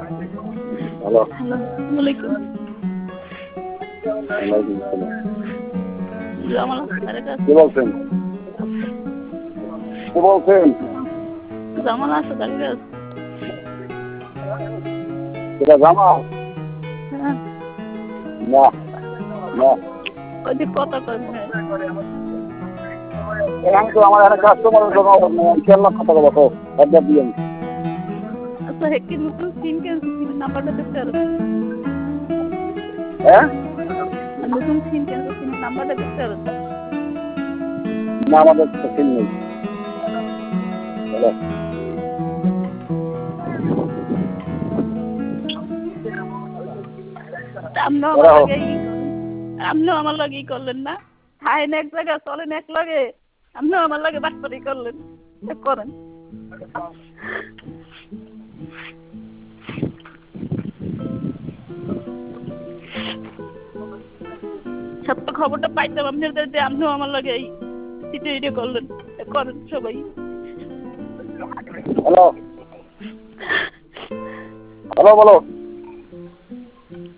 Hello, hello, আসসালামু আলাইকুম। ওয়ালাইকুম আসসালাম। জামাল আসাদের কাছে। কে বলছেন? কে বলছেন? জামাল আসাদের কাছে। এটা জামাল? হ্যাঁ, না, না। ওই যে কথা কয় মনে হয়। এখানে তো আমার একটা কাস্টমারের জন্য ইনশাল্লাহ কথা বলো তো, একবার দিয়েন। আচ্ছা, কি নতুন সিম কিনছি, সিমের নাম্বারটা দিতে পারো? হ্যাঁ? নতুন সিম কিনছি, সিমের নাম্বারটা দিতে পারো? না, আমাদের তো সিম নেই। হ্যালো। আপনিও আমার লাগে ই করলেন না? খাইন এক জায়গা, চলেন এক লগে, আপনিও আমার লাগে বাটপারি করলেন। করেন। সত্য খবরটা পাইতাম আপনাদের যে আপনিও আমার লাগে এই সিটে করলেন। করেন সবাই। হ্যালো, হ্যালো, বলো।